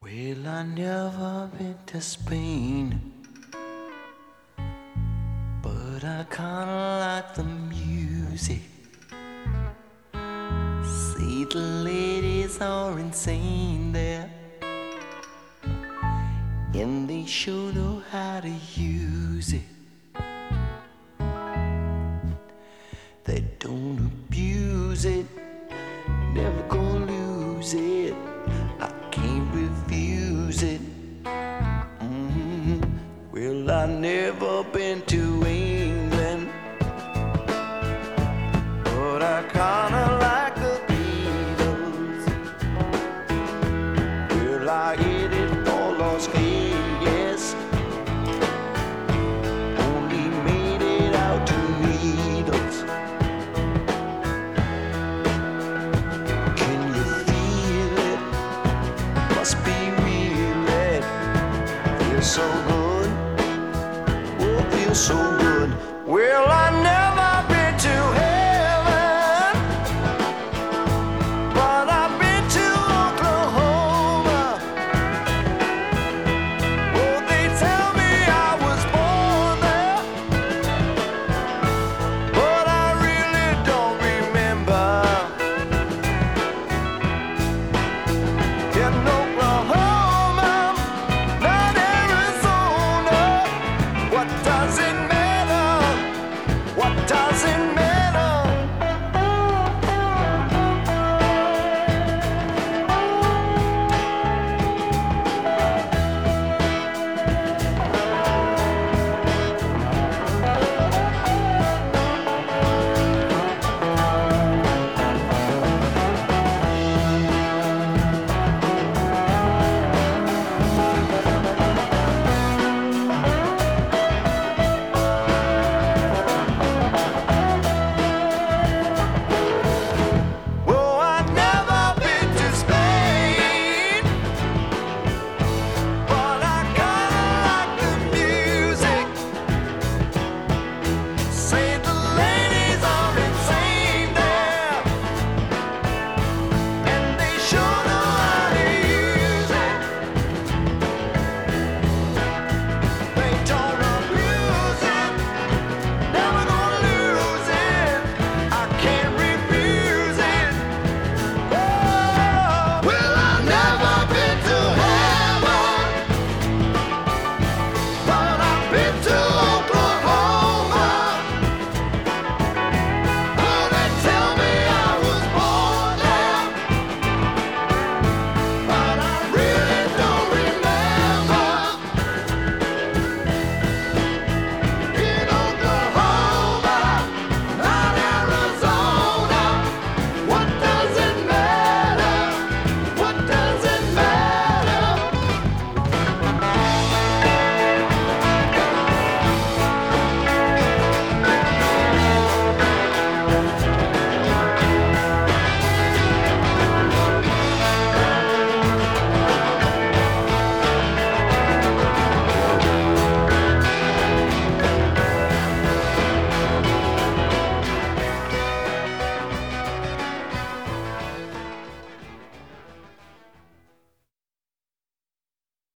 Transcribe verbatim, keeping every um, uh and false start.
Well, I never been to Spain, but I kinda like the music. See, the ladies are insane there, and they sure know how to use it. They don't abuse it, never gonna lose it. I can't refuse it. Mm-hmm. Well, I never been to England, but I kinda like the Beatles. Well, I hit it for Las Vegas, only made it out to Needles. Can you feel it? Must be real, it feels so good. Oh, feels so good. Well, I know